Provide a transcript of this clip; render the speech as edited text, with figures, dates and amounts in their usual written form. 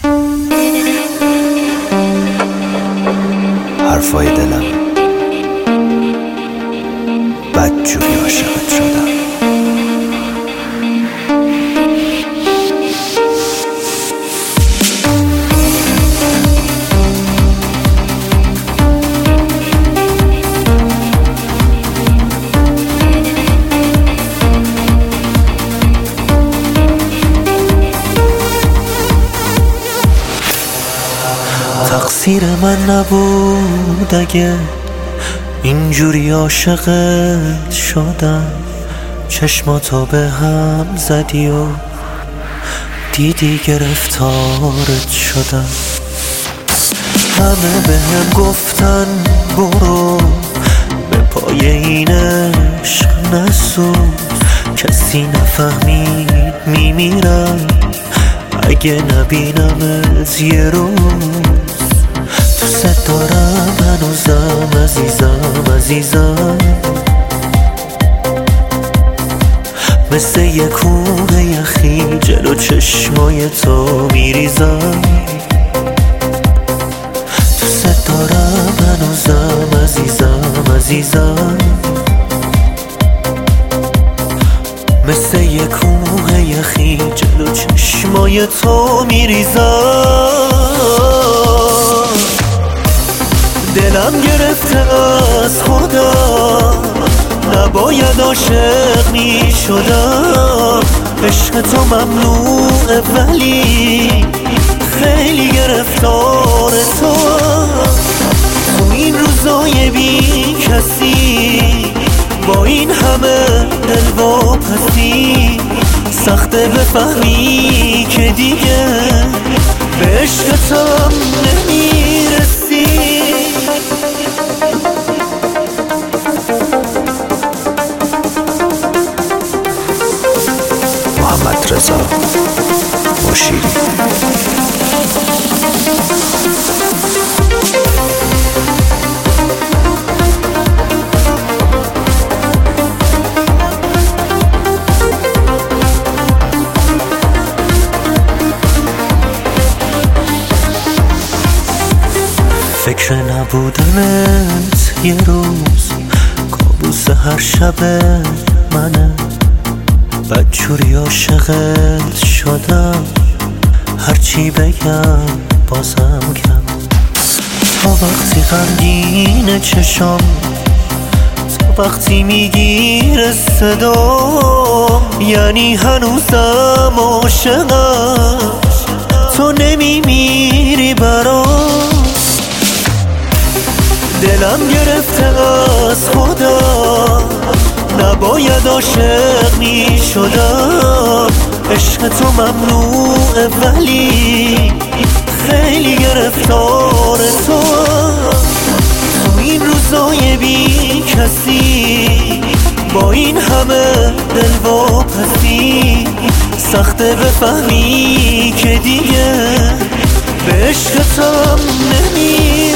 حرفای دلم بدجوری عاشقت شدم. تقصیر من نبود اگه اینجوری عاشقت شدم. چشماتو به هم زدی و دیدی گرفتارت شدم. همه به هم گفتن برو به پای این عشق نسوز. کسی نفهمید میمیرم اگه نبینمت یه روز. دوست دارم هنوزم عزیزم مثل یه کوه یخی جلو چشمای تو میریزم. دوست دارم هنوزم عزیزم مثل یه کوه یخی جلو چشمای تو میریزم. دلم گرفته از خودم نباید عاشق میشدم. عشق تو ممنوعه ولی خیلی گرفتار تو. تو این روزای بی کسی با این همه دلواپسی سخته بفهمی که دیگه به عشقتم نمیرسی. محمد رضا مشیری. فکر نبودنت یه روز کابوس هر شب منه. بدجوری عاشقت شدم هرچی بگم بازم کم. تا وقتی غمگین چشم تا وقتی میگیره صدا یعنی هنوزم عاشقم. تو نمیمیری برام. دلم گرفته از خودم نباید عاشق می شدم. عشق تو ممنوعه ولی خیلی گرفتار تو. تو این روزای بی کسی با این همه دلواپسی سخته بفهمی که دیگه به عشقتم نمی